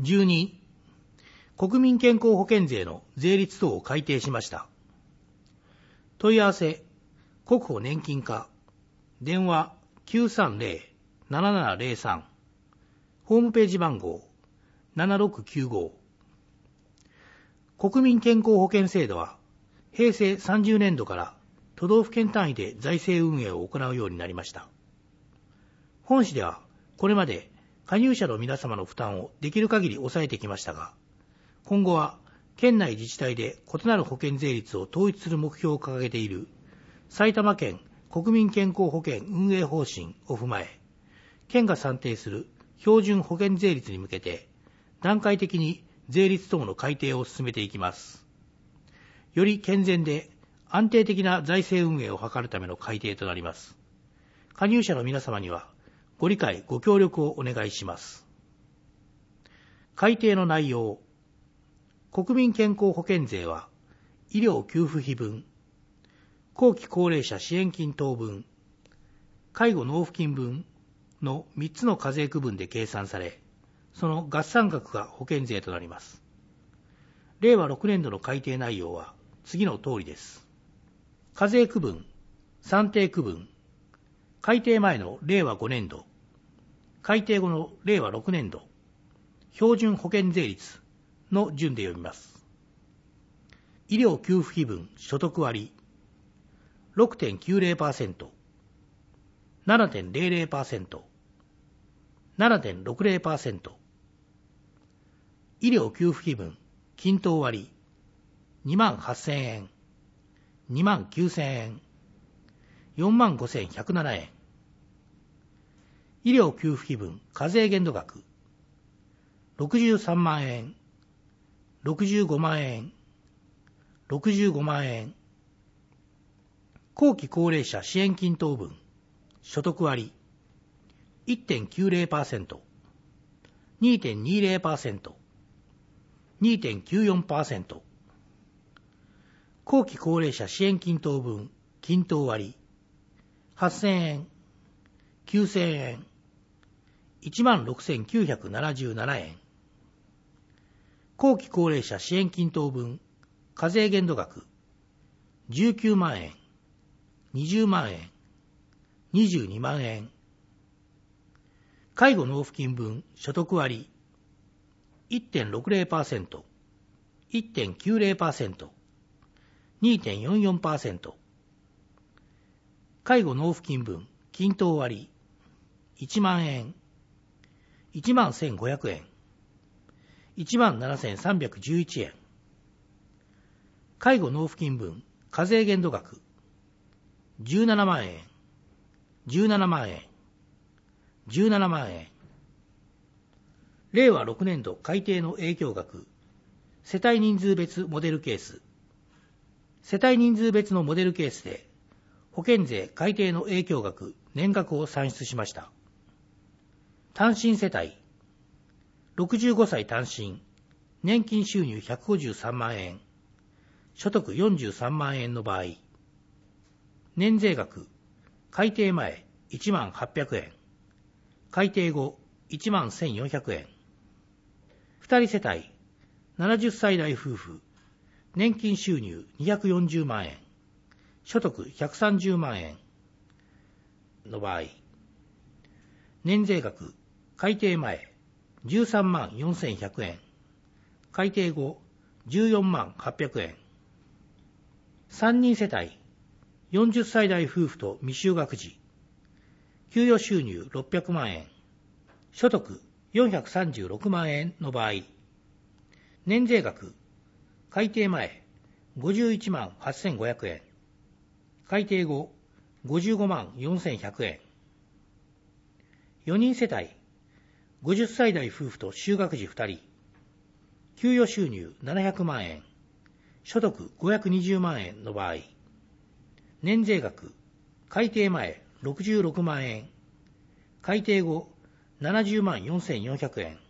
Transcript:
12、国民健康保険税の税率等を改定しました。問い合わせ、国保年金課、電話 930-7703、ホームページ番号7695。国民健康保険制度は、平成30年度から都道府県単位で財政運営を行うようになりました。本市では、これまで加入者の皆様の負担をできる限り抑えてきましたが、今後は県内自治体で異なる保険税率を統一する目標を掲げている埼玉県国民健康保険運営方針を踏まえ、県が算定する標準保険税率に向けて段階的に税率等の改定を進めていきます。より健全で安定的な財政運営を図るための改定となります。加入者の皆様にはご理解ご協力をお願いします。改定の内容。国民健康保険税は医療給付費分、後期高齢者支援金等分、介護納付金分の3つの課税区分で計算され、その合算額が保険税となります。令和6年度の改定内容は次の通りです。課税区分、算定区分、改定前の令和5年度、改定後の令和6年度、標準保険税率の順で読みます。医療給付費分所得割 6.90%、7.00%、7.60%、医療給付費分均等割28,000円、29,000円、45,107円。医療給付費分課税限度額63万円、65万円、65万円。後期高齢者支援金等分所得割 1.90%、2.20%、2.94%。後期高齢者支援金等分均等割8,000円、9,000円、16,977円。後期高齢者支援金等分課税限度額19万円、20万円、22万円。介護納付金分所得割 1.60%、1.90%、2.44%。介護納付金分均等割1万円、11,500円、17,311円。介護納付金分課税限度額17万円、17万円、17万円。令和6年度改定の影響額、世帯人数別モデルケース。世帯人数別のモデルケースで、保険税改定の影響額、年額を算出しました。単身世帯、65歳単身、年金収入153万円、所得43万円の場合、年税額、改定前18,800円、改定後11,400円。二人世帯、70歳代夫婦、年金収入240万円、所得130万円の場合、年税額、改定前134,100円、改定後148,000円。三人世帯、40歳代夫婦と未就学児、給与収入600万円、所得436万円の場合、年税額、改定前518,500円、改定後554,100円。4人世帯、50歳代夫婦と就学児2人、給与収入700万円、所得520万円の場合、年税額、改定前66万円、改定後70万4,400円。